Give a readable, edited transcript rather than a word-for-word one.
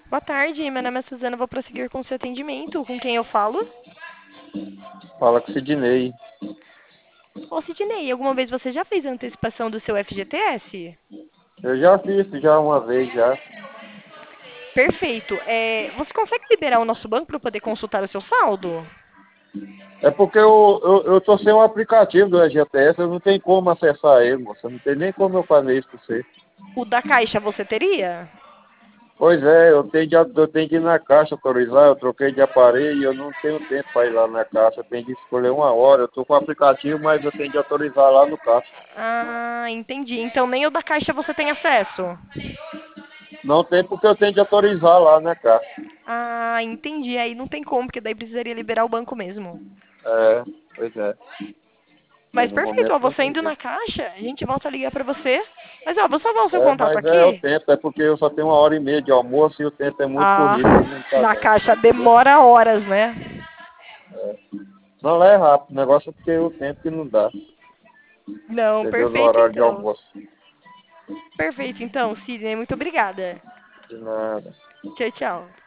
Boa tarde, meu nome é Suzana, vou prosseguir com o seu atendimento. Com quem eu falo? Fala com o Sidney. Ô, Sidney, alguma vez você já fez a antecipação do seu FGTS? Eu já fiz já uma vez já. Perfeito. Você consegue liberar o nosso banco para eu poder consultar o seu saldo? É porque eu tô sem o aplicativo do EGTS, eu não tenho como acessar ele, moça. Não tem nem como eu fazer isso pra você. O da Caixa você teria? Pois é, eu tenho que ir na caixa autorizar, eu troquei de aparelho e eu não tenho tempo para ir lá na caixa, eu tenho que escolher uma hora. Eu tô com o aplicativo, mas eu tenho que autorizar lá no caixa. Ah, entendi. Então nem o da Caixa você tem acesso. Não tem porque eu tenho que autorizar lá na caixa. Ah, entendi. Aí não tem como, porque daí precisaria liberar o banco mesmo. É, pois é. Mas Mas no perfeito, momento ó, não você tem indo na jeito. Caixa, a gente volta a ligar pra você. Mas ó, vou salvar o seu É, contato mas eu aqui. tento, é porque eu só tenho uma hora e meia de almoço e o tempo é muito Ah, corrido, aí não tá na dando, Caixa entendeu? demora horas, né? Não, lá é rápido, o negócio é porque o tempo que não dá, Não, entendeu? No perfeito horário de então. almoço. Perfeito então, Sidney, muito obrigada. De nada. Tchau, tchau.